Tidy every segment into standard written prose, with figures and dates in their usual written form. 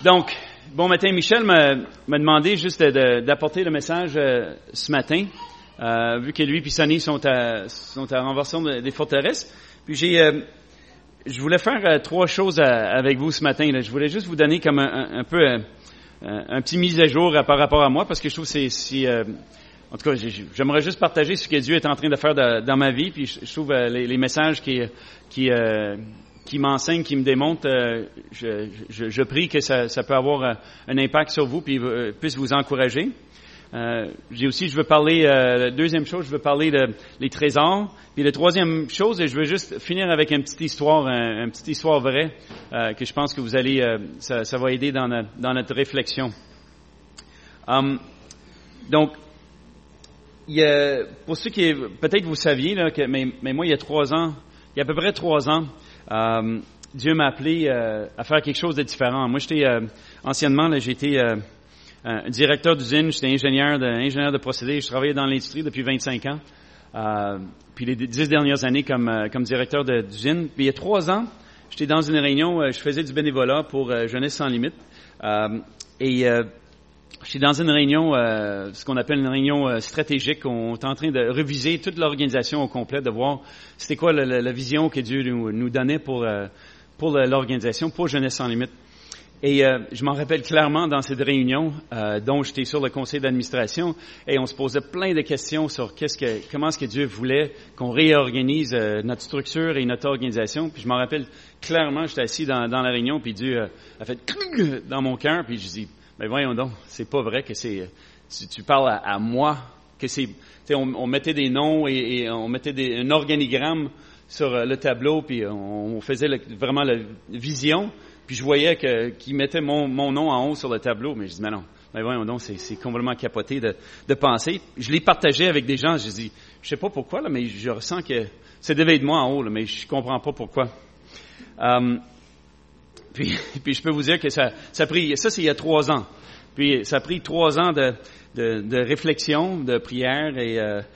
Donc, bon matin. Michel m'a demandé juste d'apporter le message ce matin, vu que lui et Sonny sont à renversement des forteresses. Puis je voulais faire trois choses avec vous ce matin. Là. Je voulais juste vous donner comme un peu un petit mise à jour par rapport à moi, parce que je trouve que en tout cas, j'aimerais juste partager ce que Dieu est en train de faire dans ma vie. Puis je trouve les messages qui m'enseigne, qui me démontre, je prie que ça peut avoir un impact sur vous puis puisse vous encourager. Je veux parler, la deuxième chose, je veux parler les trésors. Puis la troisième chose, je veux juste finir avec une petite histoire vraie, que je pense que vous allez, ça va aider dans notre réflexion. Donc, pour ceux qui, peut-être vous saviez, là, mais moi, il y a à peu près 3 ans, Dieu m'a appelé à faire quelque chose de différent. Moi, anciennement, j'étais un directeur d'usine, j'étais ingénieur de procédés, je travaillais dans l'industrie depuis 25 ans. Puis les 10 dernières années comme directeur d'usine. Puis il y a 3 ans, j'étais dans une réunion, je faisais du bénévolat pour Jeunesse sans limite. J'étais dans une réunion, ce qu'on appelle une réunion stratégique. On est en train de réviser toute l'organisation au complet, de voir c'était quoi la vision que Dieu nous donnait pour l'organisation, pour Jeunesse sans limite. Et je m'en rappelle clairement dans cette réunion, dont j'étais sur le conseil d'administration, et on se posait plein de questions sur comment est-ce que Dieu voulait qu'on réorganise notre structure et notre organisation. Puis je m'en rappelle clairement, j'étais assis dans la réunion, puis Dieu a fait dans mon cœur, puis je dis, mais voyons donc, c'est pas vrai que tu parles à moi, que on mettait des noms et on mettait un organigramme sur le tableau, puis on faisait vraiment la vision, puis je voyais qu'il mettait mon nom en haut sur le tableau, mais je dis, mais non, mais voyons donc, c'est complètement capoté de penser. Je l'ai partagé avec des gens, je dis, je sais pas pourquoi, là, mais je ressens que ça devait être moi en haut, là, mais je comprends pas pourquoi. Puis je peux vous dire que ça a pris, ça c'est il y a 3 ans. Puis ça a pris 3 ans de réflexion, de prière et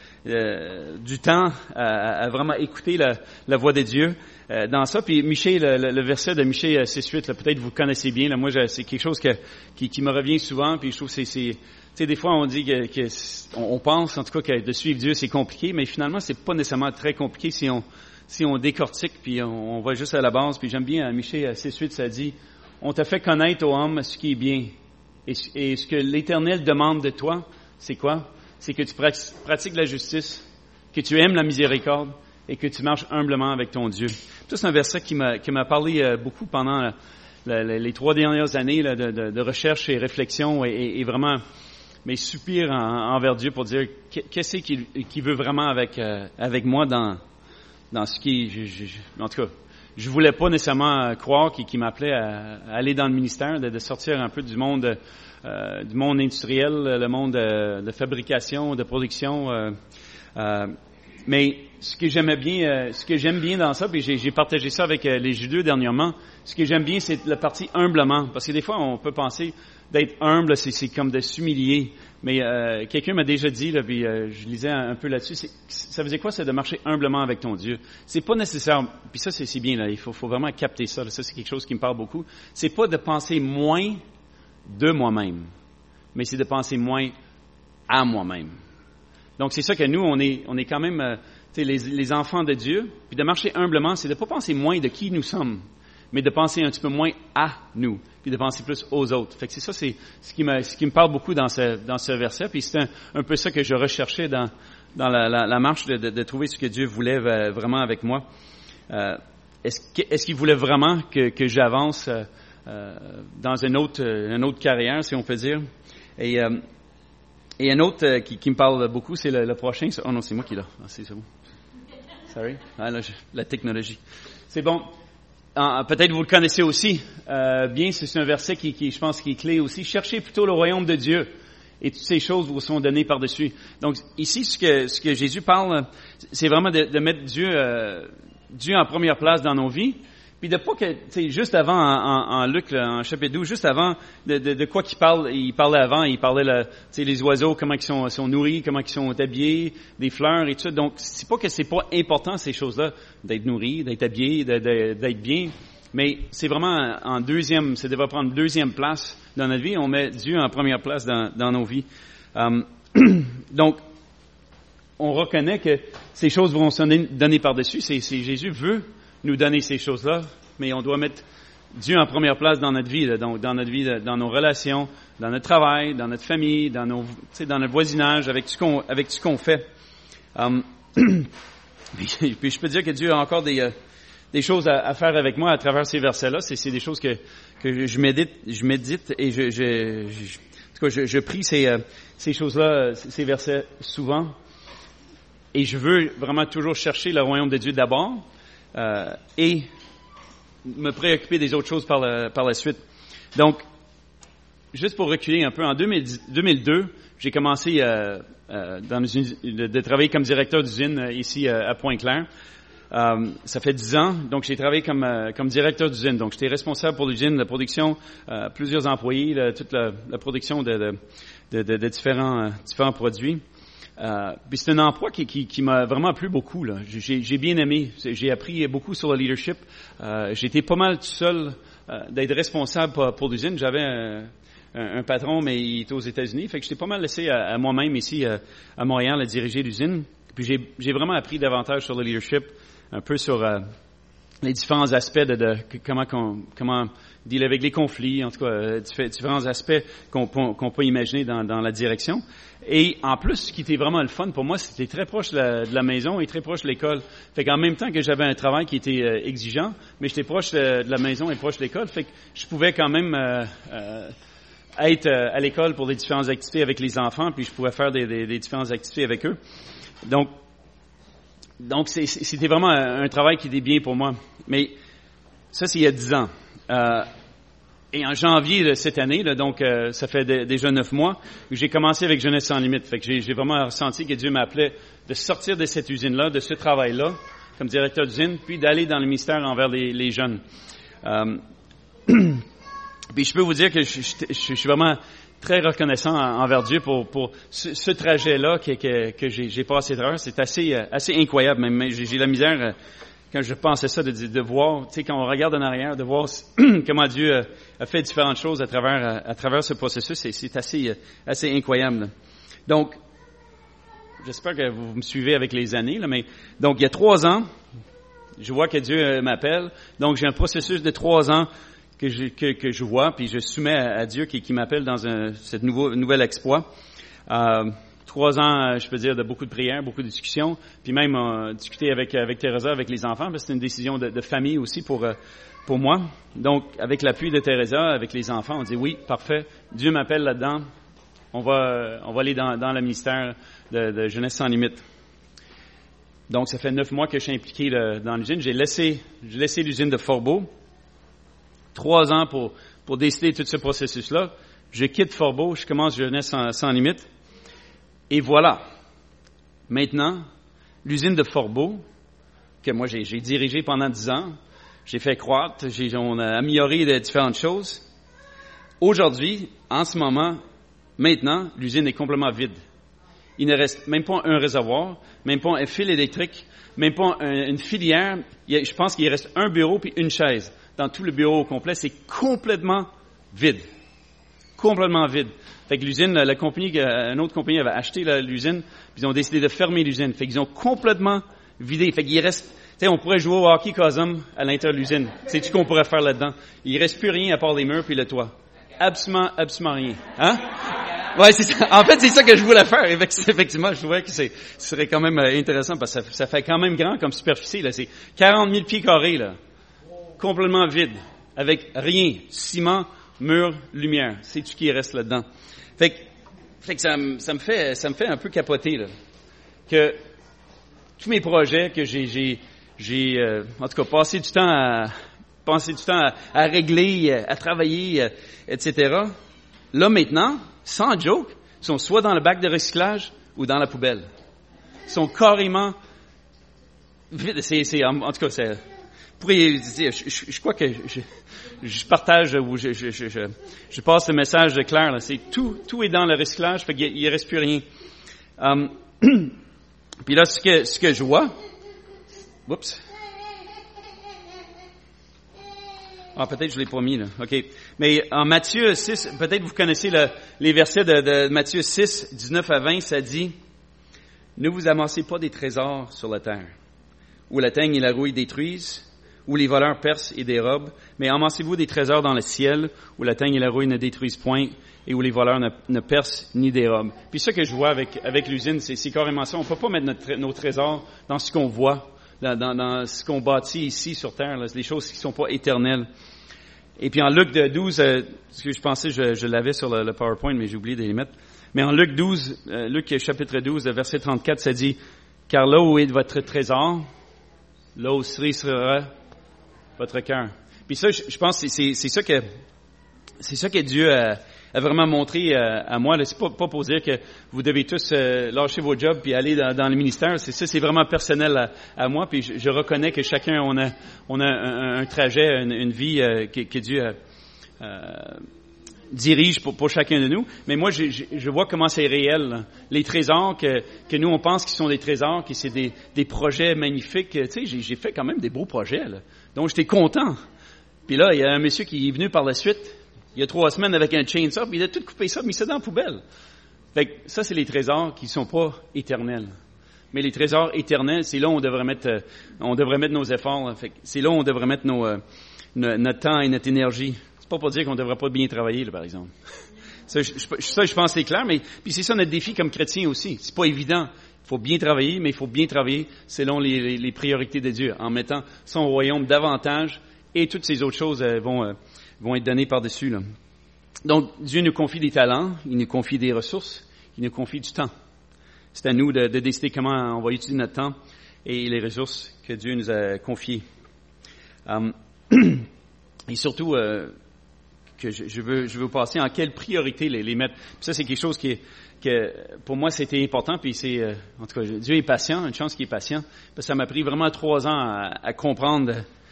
du temps à vraiment écouter la voix de Dieu dans ça. Puis Michée, le verset de Michée 6:8, peut-être vous connaissez bien. Là, moi, c'est quelque chose qui me revient souvent. Puis je trouve que tu sais, des fois on dit on pense en tout cas que de suivre Dieu c'est compliqué, mais finalement c'est pas nécessairement très compliqué si on décortique puis on va juste à la base. Puis j'aime bien Michée 6:8, ça dit, on t'a fait connaître, ô homme, ce qui est bien. Et ce que l'Éternel demande de toi, c'est quoi? C'est que tu pratiques la justice, que tu aimes la miséricorde et que tu marches humblement avec ton Dieu. Ça, c'est un verset qui m'a parlé beaucoup pendant les 3 dernières années là, de recherche et réflexion et vraiment mes soupirs envers Dieu pour dire qu'est-ce qu'il veut vraiment avec moi dans ce qui... En tout cas, je voulais pas nécessairement croire qu'il m'appelait à aller dans le ministère, de sortir un peu du monde industriel, le monde de fabrication, de production. Mais ce que j'aime bien dans ça, puis j'ai partagé ça avec les Judeaux dernièrement, ce que j'aime bien, c'est la partie humblement. Parce que des fois, on peut penser d'être humble, c'est comme de s'humilier. Mais quelqu'un m'a déjà dit, là, puis je lisais un peu là-dessus, ça faisait quoi, c'est de marcher humblement avec ton Dieu. C'est pas nécessaire, puis ça c'est bien, là, il faut vraiment capter ça, là, ça c'est quelque chose qui me parle beaucoup. C'est pas de penser moins de moi-même, mais c'est de penser moins à moi-même. Donc c'est ça que nous, on est quand même les enfants de Dieu, puis de marcher humblement, c'est de pas penser moins de qui nous sommes, mais de penser un petit peu moins à nous, puis de penser plus aux autres. Fait que c'est ce qui me parle beaucoup dans ce verset, puis c'est un peu ça que je recherchais dans la marche de trouver ce que Dieu voulait vraiment avec moi. Est-ce qu'il voulait vraiment que j'avance dans une autre carrière, si on peut dire? Et un autre qui me parle beaucoup, c'est le prochain. Oh non, c'est moi qui l'ai. Ah, c'est bon. Sorry. Ah, là, la technologie. C'est bon. Peut-être vous le connaissez aussi. Bien, c'est un verset qui, je pense, qui est clé aussi. Cherchez plutôt le royaume de Dieu, et toutes ces choses vous sont données par-dessus. Donc, ici, ce que Jésus parle, c'est vraiment de mettre Dieu en première place dans nos vies. Puis de pas que, tu sais, juste avant, en Luc, là, en chapitre 12, juste avant, de quoi qu'il parlait avant, il parlait, tu sais, les oiseaux, comment ils sont nourris, comment ils sont habillés, des fleurs et tout ça. Donc, c'est pas que c'est pas important, ces choses-là, d'être nourri, d'être habillé, d'être bien, Mais c'est vraiment ça devrait prendre deuxième place dans notre vie. On met Dieu en première place dans nos vies. Donc, on reconnaît que ces choses vont se donner par-dessus. Jésus veut nous donner ces choses-là, mais on doit mettre Dieu en première place dans notre vie, donc dans notre vie, dans nos relations, dans notre travail, dans notre famille, dans notre voisinage, avec ce qu'on fait. Puis je peux dire que Dieu a encore des choses à faire avec moi à travers ces versets-là. C'est des choses que je médite et je prie ces choses-là, ces versets souvent. Et je veux vraiment toujours chercher le royaume de Dieu d'abord et me préoccuper des autres choses par la suite. Donc, juste pour reculer un peu, en 2002, j'ai commencé de travailler comme directeur d'usine ici à Pointe-Claire. Ça fait 10 ans, donc j'ai travaillé comme directeur d'usine. Donc, j'étais responsable pour l'usine, la production, plusieurs employés, toute la production de différents produits. Puis c'est un emploi qui m'a vraiment plu beaucoup, là. J'ai bien aimé. J'ai appris beaucoup sur le leadership. J'ai été pas mal tout seul d'être responsable pour l'usine. J'avais un patron, mais il était aux États-Unis. Fait que j'étais pas mal laissé à moi-même ici à Montréal à diriger l'usine. Puis j'ai vraiment appris davantage sur le leadership, un peu sur les différents aspects de comment dealer avec les conflits, en tout cas différents aspects qu'on peut imaginer dans la direction. Et en plus, ce qui était vraiment le fun pour moi, c'était très proche de la maison et très proche de l'école. Fait qu'en même temps que j'avais un travail qui était exigeant, mais j'étais proche de la maison et proche de l'école, fait que je pouvais quand même être à l'école pour des différentes activités avec les enfants, puis je pouvais faire des différentes activités avec eux. Donc c'était vraiment un travail qui était bien pour moi. Mais ça, c'est il y a 10 ans. Et en janvier de cette année, là, donc ça fait déjà 9 mois, j'ai commencé avec Jeunesse sans limite. Fait que j'ai vraiment ressenti que Dieu m'appelait de sortir de cette usine-là, de ce travail-là, comme directeur d'usine, puis d'aller dans le ministère envers les jeunes. Puis je peux vous dire que je suis vraiment très reconnaissant envers Dieu pour ce trajet-là que j'ai passé à travers. C'est assez incroyable, même. J'ai la misère quand je pense à ça de voir, tu sais, quand on regarde en arrière, de voir comment Dieu a fait différentes choses à travers ce processus. C'est assez incroyable. Donc, j'espère que vous me suivez avec les années, là, mais donc il y a 3 ans, je vois que Dieu m'appelle. Donc j'ai un processus de 3 ans que je vois, puis je soumets à Dieu qui m'appelle dans cette nouvel exploit. 3 ans, je peux dire, de beaucoup de prières, beaucoup de discussions, puis même discuter avec Teresa, avec les enfants, parce que c'est une décision de famille aussi pour moi. Donc, avec l'appui de Teresa, avec les enfants, on dit oui, parfait, Dieu m'appelle là-dedans, on va aller dans le ministère de Jeunesse sans limite. Donc, ça fait 9 mois que je suis impliqué dans l'usine. J'ai laissé l'usine de Fort-Beau. 3 ans pour décider tout ce processus-là. Je quitte Fort-Beau, je commence Jeunesse sans limite. Et voilà. Maintenant, l'usine de Fort-Beau, que moi j'ai dirigée pendant 10 ans, j'ai fait croître, on a amélioré de différentes choses. Aujourd'hui, en ce moment, maintenant, l'usine est complètement vide. Il ne reste même pas un réservoir, même pas un fil électrique, même pas une filière. Je pense qu'il reste un bureau puis une chaise. Dans tout le bureau au complet, c'est complètement vide. Complètement vide. Fait que l'usine, une autre compagnie avait acheté l'usine, puis ils ont décidé de fermer l'usine. Fait qu'ils ont complètement vidé. Fait qu'il reste, tu sais, on pourrait jouer au hockey cosum à l'intérieur de l'usine. Sais-tu qu'on pourrait faire là-dedans? Il reste plus rien à part les murs puis le toit. Absolument rien. Hein? Ouais, c'est ça. En fait, c'est ça que je voulais faire. Effectivement, je trouvais que ce serait quand même intéressant parce que ça fait quand même grand comme superficie, là. C'est 40 000 pieds carrés, là. Complètement vide. Avec rien. Ciment, mur, lumière. C'est-tu qui reste là-dedans? Fait que ça me fait un peu capoter, là. Que tous mes projets que j'ai en tout cas passé du temps à régler, à travailler, etc. Là maintenant, sans joke, sont soit dans le bac de recyclage ou dans la poubelle. Ils sont carrément vides. En tout cas, je crois que je partage ou je passe le message clair, là. C'est tout est dans le recyclage, fait qu'il reste plus rien. Puis là, ce que je vois, oups. Ah, peut-être je l'ai pas mis, là. OK. Mais en Matthieu 6, peut-être vous connaissez les versets de Matthieu 6, 19 à 20, ça dit, « Ne vous amassez pas des trésors sur la terre, où la teigne et la rouille détruisent, où les voleurs percent et dérobent, mais amassez-vous des trésors dans le ciel, où la teigne et la rouille ne détruisent point, et où les voleurs ne percent ni dérobent. » Puis ça que je vois avec l'usine, c'est carrément ça. On peut pas mettre nos trésors dans ce qu'on voit, dans ce qu'on bâtit ici sur terre, là. C'est des choses qui sont pas éternelles. Et puis en Luc 12, ce que je pensais, je l'avais sur le PowerPoint, mais j'ai oublié de les mettre. Mais en Luc 12, Luc chapitre 12, verset 34, ça dit, « Car là où est votre trésor, là aussi sera votre cœur. » Puis ça, je pense que c'est ça que Dieu a vraiment montré à moi. C'est pas pour dire que vous devez tous lâcher vos jobs puis aller dans le ministère. C'est vraiment personnel à moi. Puis je reconnais que chacun on a un trajet, une vie que Dieu dirige pour chacun de nous. Mais moi, je vois comment c'est réel, là. Les trésors que nous on pense qu'ils sont des trésors, que c'est des projets magnifiques. Tu sais, j'ai fait quand même des beaux projets, là. Donc j'étais content. Puis là, il y a un monsieur qui est venu par la suite, il y a 3 semaines avec un chainsaw, puis il a tout coupé ça, mis ça dans la poubelle. Fait que ça, c'est les trésors qui sont pas éternels. Mais les trésors éternels, c'est là où on devrait mettre nos efforts, là. Fait que c'est là où on devrait mettre notre temps et notre énergie. C'est pas pour dire qu'on devrait pas bien travailler, là, par exemple. Ça, je pense que c'est clair, mais puis c'est ça notre défi comme chrétien aussi. C'est pas évident. Il faut bien travailler, mais il faut bien travailler selon les priorités de Dieu, en mettant son royaume davantage, et toutes ces autres choses vont être données par-dessus, là. Donc, Dieu nous confie des talents, il nous confie des ressources, il nous confie du temps. C'est à nous de décider comment on va utiliser notre temps et les ressources que Dieu nous a confiées. Et surtout, que je veux passer en quelle priorité les mettre. Puis ça, c'est quelque chose que pour moi, c'était important. Puis en tout cas, Dieu est patient, une chance qu'il est patient. Parce que ça m'a pris vraiment 3 ans à comprendre,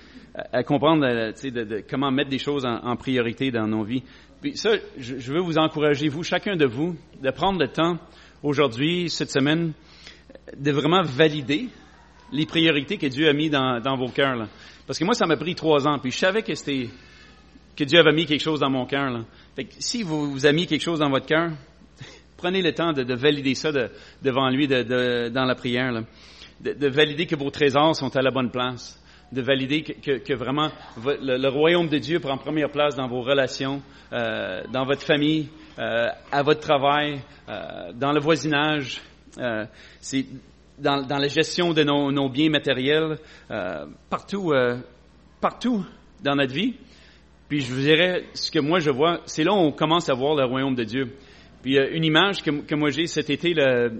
tu sais, de comment mettre des choses en priorité dans nos vies. Puis ça, je veux vous encourager, vous, chacun de vous, de prendre le temps aujourd'hui, cette semaine, de vraiment valider les priorités que Dieu a mis dans vos cœurs, là. Parce que moi, ça m'a pris 3 ans. Puis je savais que Dieu avait mis quelque chose dans mon cœur, là. Fait que si vous avez mis quelque chose dans votre cœur, prenez le temps de valider ça devant lui dans la prière, là. De valider que vos trésors sont à la bonne place. De valider que vraiment le royaume de Dieu prend première place dans vos relations, dans votre famille, à votre travail, dans le voisinage. C'est dans la gestion de nos biens matériels, partout dans notre vie. Puis je vous dirais, ce que moi je vois, c'est là où on commence à voir le royaume de Dieu. Puis une image que moi j'ai cet été,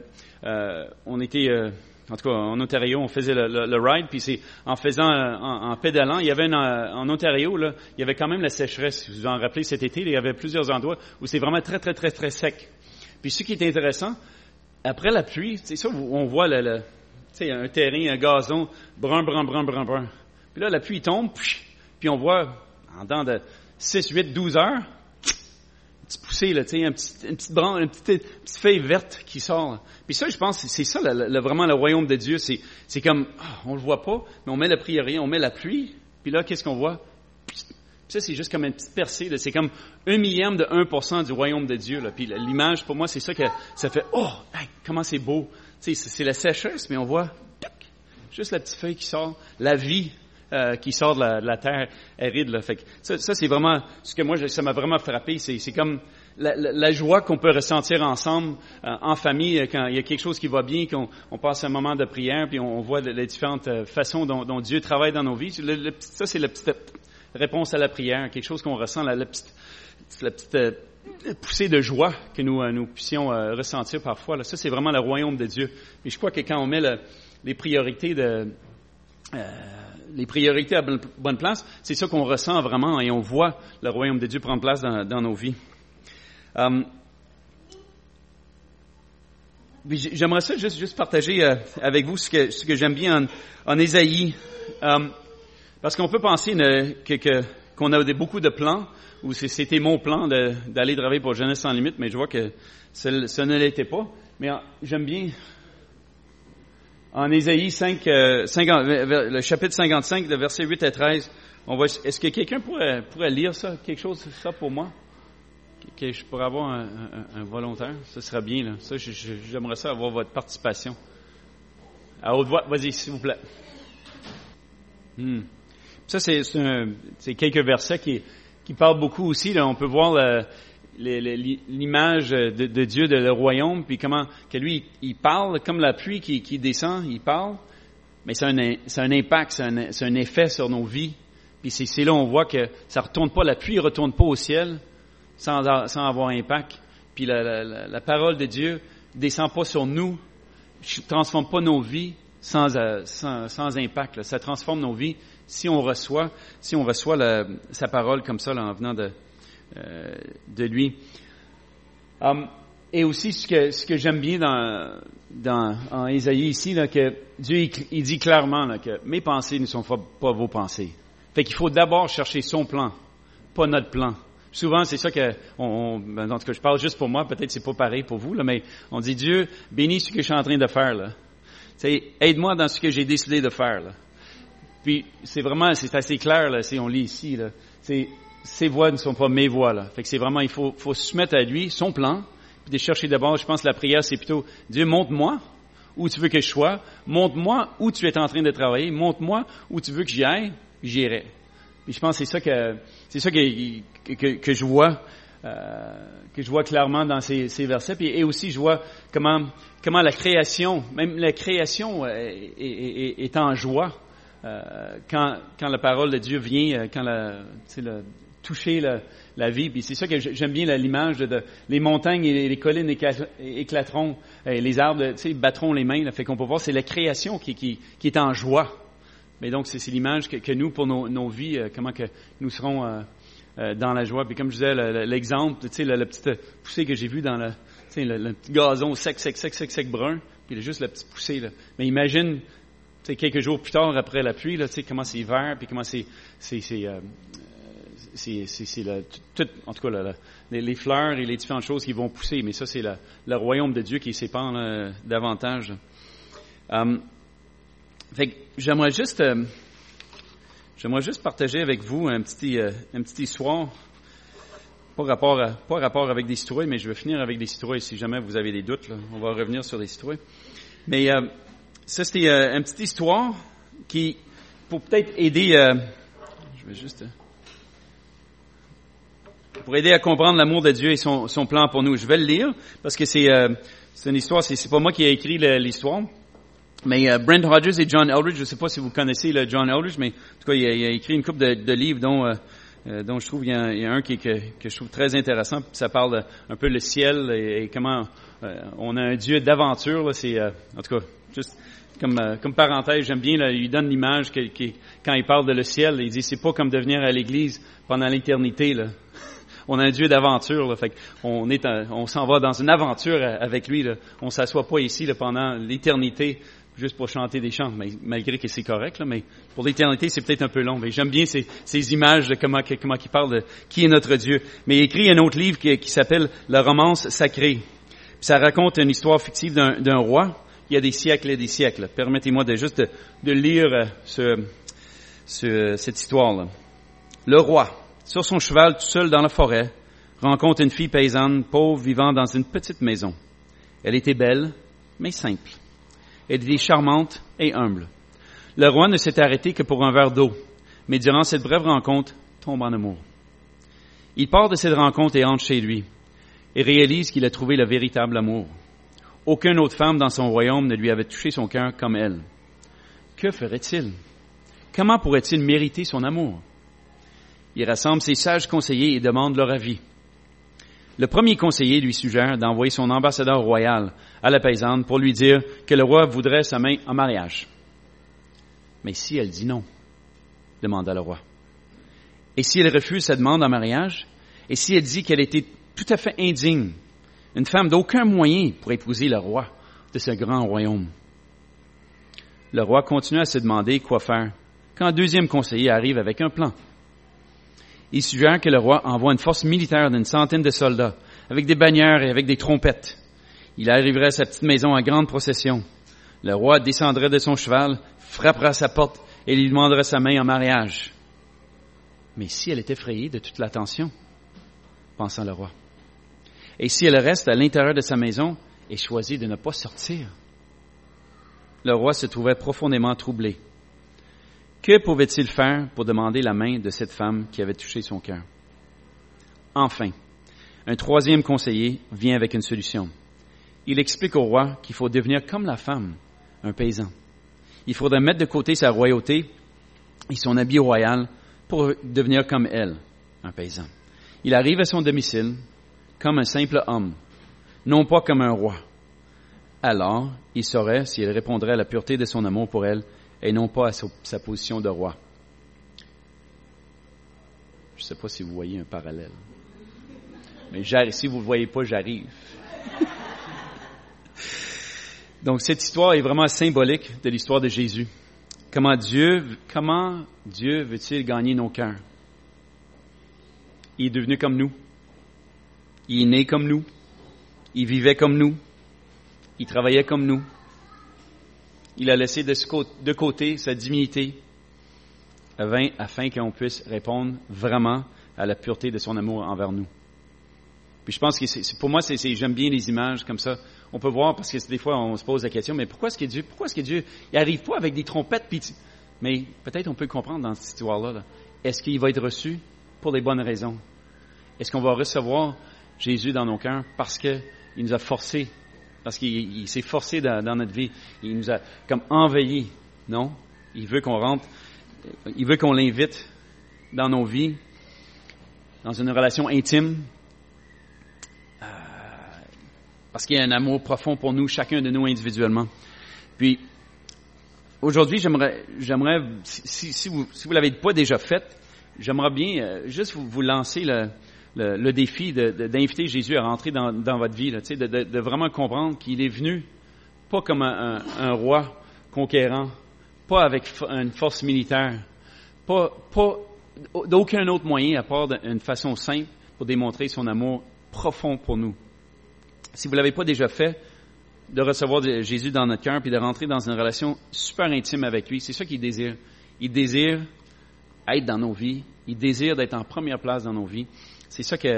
on était, en tout cas en Ontario, on faisait le ride, puis c'est en pédalant, il y avait en Ontario, là, il y avait quand même la sécheresse. Vous vous en rappelez, cet été, il y avait plusieurs endroits où c'est vraiment très, très, très, très sec. Puis ce qui est intéressant, après la pluie, c'est ça, on voit tu sais, un terrain, un gazon, brun. Puis là, la pluie tombe, puis on voit, en dedans de 6, 8, 12 heures, un petit poussé, là, tu sais, une petite feuille verte qui sort, là. Puis ça, je pense, c'est ça, vraiment le royaume de Dieu. C'est comme, on le voit pas, mais on met la prière, on met la pluie, puis là, qu'est-ce qu'on voit? Puis ça, c'est juste comme une petite percée, là. C'est comme 1/1000 de 1% du royaume de Dieu, là. Puis l'image, pour moi, c'est ça que ça fait, hey, comment c'est beau. Tu sais, c'est la sécheresse, mais on voit, juste la petite feuille qui sort, la vie qui sort de la terre aride, là. Fait que ça, c'est vraiment ce que moi, ça m'a vraiment frappé. C'est comme la joie qu'on peut ressentir ensemble, en famille, quand il y a quelque chose qui va bien, qu'on passe un moment de prière, puis on voit les différentes façons dont Dieu travaille dans nos vies. Ça, c'est la petite réponse à la prière, quelque chose qu'on ressent, la petite poussée de joie que nous puissions ressentir parfois, là. Ça, c'est vraiment le royaume de Dieu. Et je crois que quand on met les priorités à bonne place, c'est ça qu'on ressent vraiment et on voit le royaume de Dieu prendre place dans nos vies. J'aimerais ça juste partager avec vous ce que j'aime bien en Ésaïe, parce qu'on peut penser qu'on a beaucoup de plans, ou c'était mon plan d'aller travailler pour Jeunesse sans limite, mais je vois que ça ne l'était pas. Mais j'aime bien en Ésaïe 5, le chapitre 55, le verset 8 à 13, Est-ce que quelqu'un pourrait lire ça, quelque chose, ça pour moi? Que je pourrais avoir un volontaire? Ça serait bien, là. Ça, j'aimerais ça avoir votre participation. À haute voix, vas-y, s'il vous plaît. Ça, c'est quelques versets qui parlent beaucoup aussi, là. On peut voir l'image de Dieu, de le royaume, puis comment que lui, il parle, comme la pluie qui descend, il parle, mais c'est un impact, c'est un effet sur nos vies. Puis c'est là on voit que ça retourne pas, la pluie ne retourne pas au ciel sans avoir impact. Puis la parole de Dieu descend pas sur nous, transforme pas nos vies sans impact. Là. Ça transforme nos vies si on reçoit sa parole comme ça là, en venant de lui. Et aussi ce que j'aime bien en Ésaïe ici, là, que Dieu il dit clairement là, que mes pensées ne sont pas vos pensées. Fait qu'il faut d'abord chercher son plan, pas notre plan. Souvent, c'est ça en tout cas, je parle juste pour moi, peut-être c'est pas pareil pour vous, là, mais on dit Dieu, bénis ce que je suis en train de faire, là. T'sais, aide-moi dans ce que j'ai décidé de faire, là. Puis, c'est assez clair, là, si on lit ici, là. Ses voix ne sont pas mes voix, là. Fait que c'est vraiment, il faut se soumettre à lui, son plan, puis de chercher d'abord, je pense que la prière, c'est plutôt, Dieu, montre-moi où tu veux que je sois, montre-moi où tu es en train de travailler, montre-moi où tu veux que j'y aille, j'irai. Puis je pense que c'est ça que je vois clairement dans ces versets. Puis et aussi je vois comment la création, même la création est en joie quand la parole de Dieu vient, quand toucher la vie. Puis c'est ça que j'aime bien l'image de les montagnes et les collines éclateront, les arbres battront les mains. Là, fait qu'on peut voir c'est la création qui est en joie. Mais donc, c'est l'image que nous, pour nos vies, comment que nous serons dans la joie. Puis comme je disais, l'exemple, tu sais, la petite poussée que j'ai vue dans le petit gazon sec brun, puis juste la petite poussée, là. Mais imagine, tu sais, quelques jours plus tard, après la pluie, là, tu sais, comment c'est vert, puis comment tout, en tout cas, les fleurs et les différentes choses qui vont pousser. Mais ça, c'est le royaume de Dieu qui s'épand davantage. Fait que j'aimerais juste partager avec vous une petite histoire, pas rapport avec des citrouilles, mais je vais finir avec des citrouilles si jamais vous avez des doutes, là, on va revenir sur les citrouilles. Mais ça c'était une petite histoire qui pour peut-être aider, pour aider à comprendre l'amour de Dieu et son plan pour nous. Je vais le lire parce que c'est une histoire, c'est pas moi qui ai écrit l'histoire. Mais Brent Hodges et John Eldredge, je ne sais pas si vous connaissez John Eldredge, mais en tout cas, il a écrit une couple de livres dont je trouve il y a un que je trouve très intéressant. Ça parle un peu le ciel et comment on a un Dieu d'aventure. Là, c'est en tout cas juste comme parenthèse, j'aime bien. Là, il donne l'image quand il parle de le ciel, il dit c'est pas comme de venir à l'église pendant l'éternité. Là. On a un Dieu d'aventure, là, fait on s'en va dans une aventure avec lui. Là. On s'assoit pas ici là, pendant l'éternité. Juste pour chanter des chants, mais malgré que c'est correct, là, mais pour l'éternité, c'est peut-être un peu long. Mais j'aime bien ces images de comment il parle de qui est notre Dieu. Mais il écrit un autre livre qui s'appelle La romance sacrée. Puis ça raconte une histoire fictive d'un roi il y a des siècles et des siècles. Permettez-moi de lire cette histoire-là. Le roi, sur son cheval tout seul dans la forêt, rencontre une fille paysanne pauvre vivant dans une petite maison. Elle était belle, mais simple. Elle était charmante et humble. Le roi ne s'est arrêté que pour un verre d'eau, mais durant cette brève rencontre, tombe en amour. Il part de cette rencontre et entre chez lui, et réalise qu'il a trouvé le véritable amour. Aucune autre femme dans son royaume ne lui avait touché son cœur comme elle. Que ferait-il? Comment pourrait-il mériter son amour? Il rassemble ses sages conseillers et demande leur avis. Le premier conseiller lui suggère d'envoyer son ambassadeur royal à la paysanne pour lui dire que le roi voudrait sa main en mariage. Mais si elle dit non, demanda le roi. Et si elle refuse sa demande en mariage? Et si elle dit qu'elle était tout à fait indigne, une femme d'aucun moyen pour épouser le roi de ce grand royaume? Le roi continue à se demander quoi faire quand un deuxième conseiller arrive avec un plan. Il suggère que le roi envoie une force militaire d'une centaine de soldats, avec des bannières et avec des trompettes. Il arriverait à sa petite maison en grande procession. Le roi descendrait de son cheval, frapperait à sa porte et lui demanderait sa main en mariage. Mais si elle est effrayée de toute l'attention, pensant le roi, et si elle reste à l'intérieur de sa maison et choisit de ne pas sortir, le roi se trouvait profondément troublé. Que pouvait-il faire pour demander la main de cette femme qui avait touché son cœur? Enfin, un troisième conseiller vient avec une solution. Il explique au roi qu'il faut devenir comme la femme, un paysan. Il faudrait mettre de côté sa royauté et son habit royal pour devenir comme elle, un paysan. Il arrive à son domicile comme un simple homme, non pas comme un roi. Alors, il saurait s'il répondrait à la pureté de son amour pour elle et non pas à sa position de roi. Je ne sais pas si vous voyez un parallèle. Mais si vous ne le voyez pas, j'arrive. Donc, cette histoire est vraiment symbolique de l'histoire de Jésus. Comment Dieu veut-il gagner nos cœurs? Il est devenu comme nous. Il est né comme nous. Il vivait comme nous. Il travaillait comme nous. Il a laissé de côté sa divinité afin qu'on puisse répondre vraiment à la pureté de son amour envers nous. Puis je pense que pour moi, j'aime bien les images comme ça. On peut voir, parce que des fois, on se pose la question, mais pourquoi est-ce que Dieu, il n'arrive pas avec des trompettes? Mais peut-être on peut comprendre dans cette histoire-là. Est-ce qu'il va être reçu pour les bonnes raisons? Est-ce qu'on va recevoir Jésus dans nos cœurs parce qu'il nous a forcés, parce qu'il s'est forcé dans notre vie? Il nous a comme envahis, non? Il veut qu'on rentre, il veut qu'on l'invite dans nos vies, dans une relation intime, parce qu'il y a un amour profond pour nous, chacun de nous individuellement. Puis, aujourd'hui, j'aimerais, si vous l'avez pas déjà fait, j'aimerais bien juste vous lancer le défi d'inviter Jésus à rentrer dans votre vie, là, de vraiment comprendre qu'il est venu pas comme un roi conquérant, pas avec une force militaire, pas d'aucun autre moyen à part d'une façon simple pour démontrer son amour profond pour nous. Si vous ne l'avez pas déjà fait, de recevoir Jésus dans notre cœur puis de rentrer dans une relation super intime avec lui, c'est ça qu'il désire. Il désire être dans nos vies. Il désire d'être en première place dans nos vies. C'est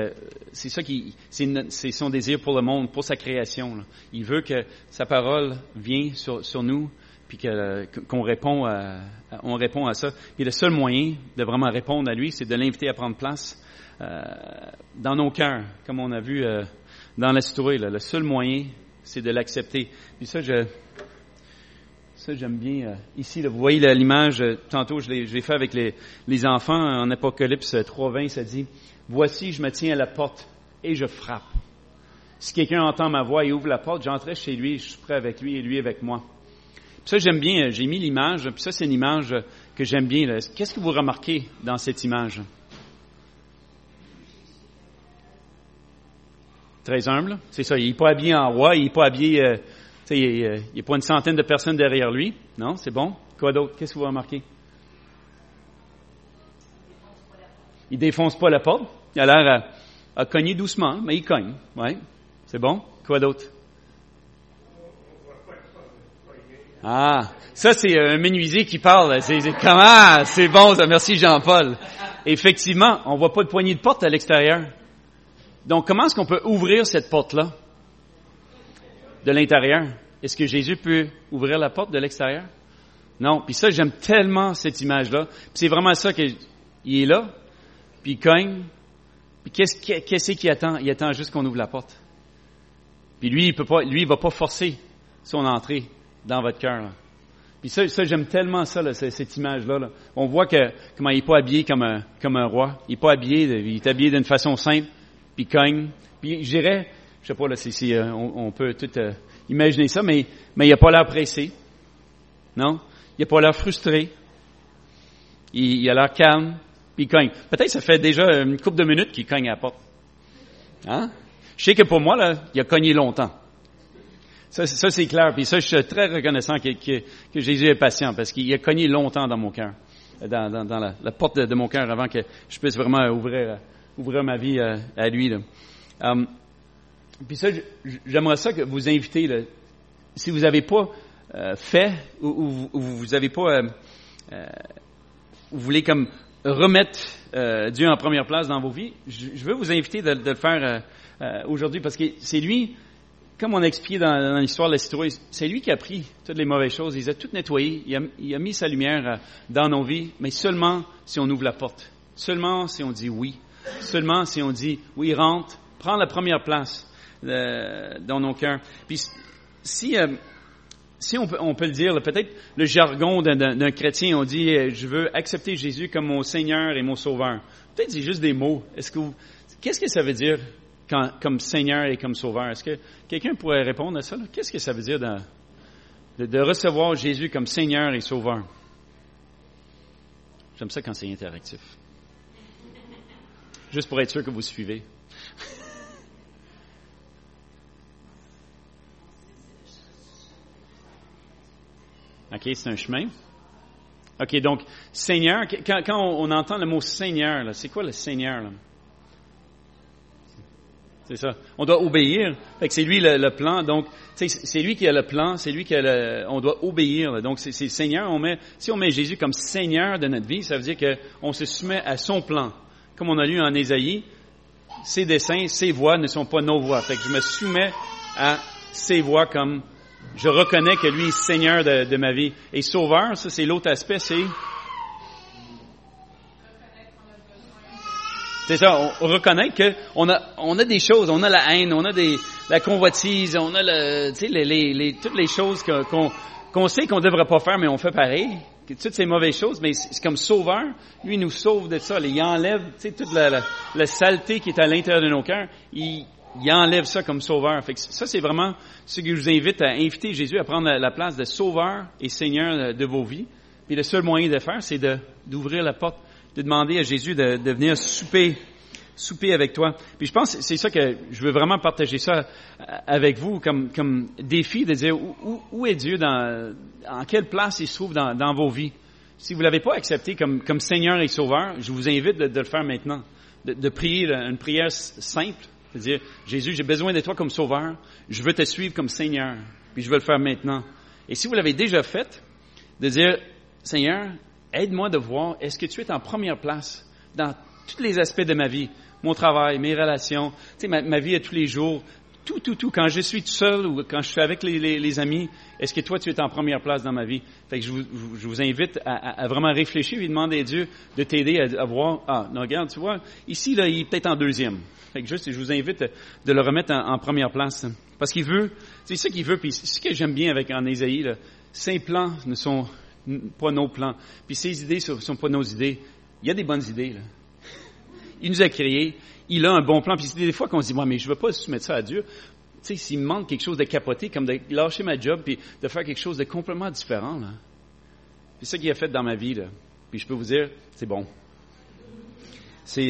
son désir pour le monde, pour sa création, là. Il veut que sa parole vienne sur nous puis qu'on répond à ça. Et le seul moyen de vraiment répondre à lui, c'est de l'inviter à prendre place dans nos cœurs, comme on a vu dans la story, là. Le seul moyen, c'est de l'accepter. Puis ça, j'aime bien. Ici, là, vous voyez l'image, tantôt je l'ai fait avec les enfants, en Apocalypse 3:20, ça dit « Voici, je me tiens à la porte et je frappe. Si quelqu'un entend ma voix et ouvre la porte, j'entrerai chez lui, je suis prêt avec lui et lui avec moi. » Puis ça, j'aime bien, j'ai mis l'image, puis ça, c'est une image que j'aime bien, là. Qu'est-ce que vous remarquez dans cette image? Très humble, c'est ça. Il n'est pas habillé en roi, il n'est pas habillé, il n'y a pas une centaine de personnes derrière lui. Non, c'est bon. Quoi d'autre? Qu'est-ce que vous remarquez? Il défonce pas la porte. Il a l'air à cogner doucement, mais il cogne. Ouais, c'est bon. Quoi d'autre? Ah, ça c'est un menuisier qui parle. C'est comment? C'est bon, ça. Merci Jean-Paul. Effectivement, on voit pas de poignée de porte à l'extérieur. Donc, comment est-ce qu'on peut ouvrir cette porte-là de l'intérieur? Est-ce que Jésus peut ouvrir la porte de l'extérieur? Non. Puis ça, j'aime tellement cette image-là. Puis c'est vraiment ça qu'il est là, puis il cogne. Puis qu'est-ce qu'il attend? Il attend juste qu'on ouvre la porte. Puis lui, il va pas forcer son entrée dans votre cœur, là. Puis ça, j'aime tellement ça, là, cette image-là, là. On voit comment il est pas habillé comme un roi. Il est pas habillé, il est habillé d'une façon simple. Puis cogne. Puis je dirais, je sais pas là, on peut tout imaginer ça, mais il a pas l'air pressé, non? Il a pas l'air frustré. Il a l'air calme. Puis il cogne. Peut-être ça fait déjà une couple de minutes qu'il cogne à la porte. Hein? Je sais que pour moi là, il a cogné longtemps. Ça c'est clair. Puis ça, je suis très reconnaissant que Jésus est patient parce qu'il a cogné longtemps dans mon cœur, dans la porte de mon cœur avant que je puisse vraiment ouvrir ma vie à lui, là. Puis ça, j'aimerais ça que vous invitez, là, si vous n'avez pas fait ou vous n'avez pas, vous voulez comme remettre Dieu en première place dans vos vies, je veux vous inviter de le faire aujourd'hui parce que c'est lui, comme on a expliqué dans l'histoire de la citrouille, c'est lui qui a pris toutes les mauvaises choses, il les a toutes nettoyées, il a mis sa lumière dans nos vies, mais seulement si on ouvre la porte, seulement si on dit oui, seulement si on dit oui, rentre, prends la première place dans nos cœurs. Puis si on peut le dire, peut-être le jargon d'un chrétien, on dit je veux accepter Jésus comme mon Seigneur et mon Sauveur. Peut-être c'est juste des mots. Qu'est-ce que ça veut dire comme Seigneur et comme Sauveur? Est-ce que quelqu'un pourrait répondre à ça? Qu'est-ce que ça veut dire de recevoir Jésus comme Seigneur et Sauveur? J'aime ça quand c'est interactif. Juste pour être sûr que vous suivez. OK, c'est un chemin. OK, donc, Seigneur, quand on entend le mot Seigneur, là, c'est quoi le Seigneur, là? C'est ça. On doit obéir. Fait que c'est lui le plan. Donc, c'est lui qui a le plan. C'est lui qui a on doit obéir. Là. Donc, c'est le Seigneur. Si on met Jésus comme Seigneur de notre vie, ça veut dire qu'on se soumet à son plan. Comme on a lu en Ésaïe, ses desseins, ses voies ne sont pas nos voies. Fait que je me soumets à ses voies comme je reconnais que lui est Seigneur de ma vie. Et Sauveur, ça c'est l'autre aspect, c'est ça, on reconnaît que on a des choses, on a la haine, on a la convoitise, on a toutes les choses qu'on sait qu'on ne devrait pas faire, mais on fait pareil. Toutes ces mauvaises choses, mais c'est comme Sauveur, lui il nous sauve de ça, il enlève toute la saleté qui est à l'intérieur de nos cœurs, il enlève ça comme Sauveur. Fait que ça c'est vraiment ce que je vous invite à inviter Jésus à prendre la place de Sauveur et Seigneur de vos vies. Puis le seul moyen de faire, c'est d'ouvrir la porte, de demander à Jésus de venir souper avec toi. Puis je pense que c'est ça que je veux vraiment partager ça avec vous comme défi, de dire où est Dieu en quelle place il se trouve dans vos vies. Si vous l'avez pas accepté comme Seigneur et Sauveur, je vous invite de le faire maintenant, de prier une prière simple, de dire Jésus, j'ai besoin de toi comme Sauveur, je veux te suivre comme Seigneur, puis je veux le faire maintenant. Et si vous l'avez déjà fait, de dire Seigneur, aide-moi de voir, est-ce que tu es en première place dans tous les aspects de ma vie, mon travail, mes relations, ma vie à tous les jours, tout. Quand je suis tout seul ou quand je suis avec les amis, est-ce que toi, tu es en première place dans ma vie? Fait que je vous invite à vraiment réfléchir et demander à Dieu de t'aider à voir, non, regarde, tu vois, ici, là, il est peut-être en deuxième. Fait que je vous invite de le remettre en première place. Parce qu'il veut, c'est ça qu'il veut, puis c'est ce que j'aime bien en Ésaïe, là, ses plans ne sont pas nos plans. Puis ses idées ne sont pas nos idées. Il y a des bonnes idées, là. Il nous a créés. Il a un bon plan. Puis c'est des fois qu'on se dit, moi, mais je ne veux pas soumettre ça à Dieu. Tu sais, s'il me manque quelque chose de capoté, comme de lâcher ma job puis de faire quelque chose de complètement différent, là. C'est ça qu'il a fait dans ma vie, là. Puis je peux vous dire, c'est bon. C'est...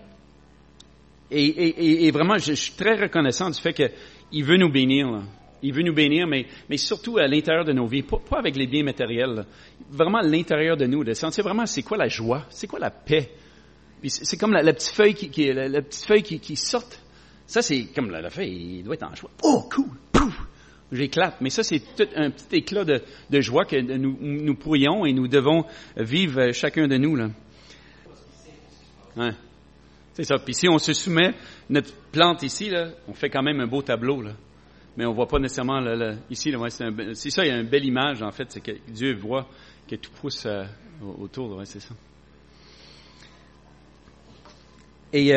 Et vraiment, je suis très reconnaissant du fait qu'il veut nous bénir, là. Il veut nous bénir, mais surtout à l'intérieur de nos vies, pas avec les biens matériels, là. Vraiment à l'intérieur de nous, de sentir vraiment c'est quoi la joie, c'est quoi la paix. Puis c'est comme la petite feuille la petite feuille qui saute. Ça c'est comme la feuille, il doit être en joie. Oh cool, pouf, j'éclate. Mais ça c'est tout un petit éclat de joie que nous pourrions et nous devons vivre chacun de nous là. Ouais. C'est ça. Puis si on se soumet notre plante ici là, on fait quand même un beau tableau là. Mais on voit pas nécessairement ici là, ouais, c'est ça, il y a une belle image en fait, c'est que Dieu voit que tout pousse autour, ouais, c'est ça. Et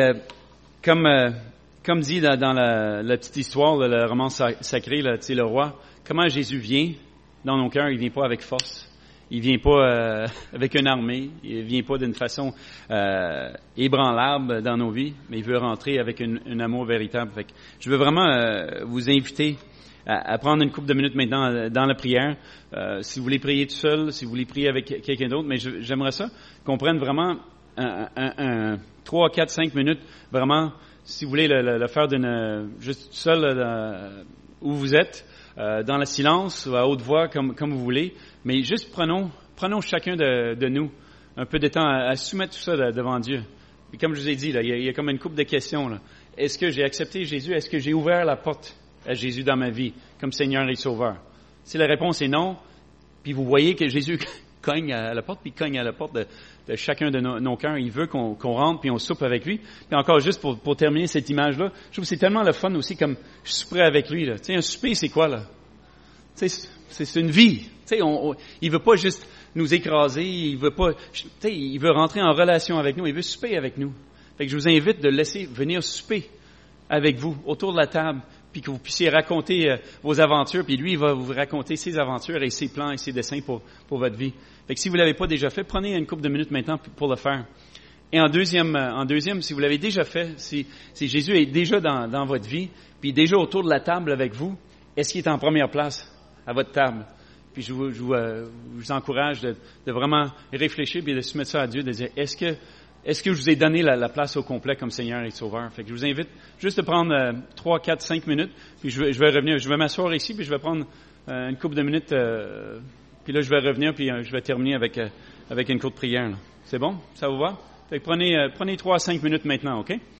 comme dit dans la petite histoire, le roman sacré, là, le roi, comment Jésus vient dans nos cœurs, il vient pas avec force, il vient pas avec une armée, il vient pas d'une façon ébranlable dans nos vies, mais il veut rentrer avec un amour véritable. Fait que je veux vraiment vous inviter à prendre une couple de minutes maintenant dans la prière. Si vous voulez prier tout seul, si vous voulez prier avec quelqu'un d'autre, mais j'aimerais ça qu'on prenne vraiment un 3, 4, 5 minutes, vraiment, si vous voulez le faire juste tout seul où vous êtes, dans le silence ou à haute voix, comme vous voulez, mais juste prenons chacun de nous un peu de temps à soumettre tout ça devant Dieu. Et comme je vous ai dit, là, il y a comme une couple de questions. Là. Est-ce que j'ai accepté Jésus? Est-ce que j'ai ouvert la porte à Jésus dans ma vie comme Seigneur et Sauveur? Si la réponse est non, puis vous voyez que Jésus cogne à la porte, puis il cogne à la porte de chacun de nos cœurs. Il veut qu'on rentre, puis on soupe avec lui. Puis encore juste pour terminer cette image-là, je trouve que c'est tellement le fun aussi comme je souperais avec lui. Là. Tu sais, un souper, c'est quoi, là? Tu sais, c'est une vie. Tu sais, il veut pas juste nous écraser, il veut pas, tu sais, il veut rentrer en relation avec nous, il veut souper avec nous. Fait que je vous invite de le laisser venir souper avec vous, autour de la table, puis que vous puissiez raconter vos aventures, puis lui, il va vous raconter ses aventures et ses plans et ses desseins pour votre vie. Fait que si vous l'avez pas déjà fait, prenez une couple de minutes maintenant pour le faire. Et en deuxième, si vous l'avez déjà fait, si Jésus est déjà dans votre vie, puis déjà autour de la table avec vous, est-ce qu'il est en première place à votre table? Puis je vous encourage de vraiment réfléchir et de soumettre ça à Dieu, de dire, est-ce que je vous ai donné la place au complet comme Seigneur et Sauveur? Fait que je vous invite juste de prendre 3, 4, 5 minutes, puis je vais revenir. Je vais m'asseoir ici, puis je vais prendre une couple de minutes, puis là je vais revenir, puis je vais terminer avec une courte prière. Là. C'est bon? Ça vous va? Fait que prenez 3 à 5 minutes maintenant, OK?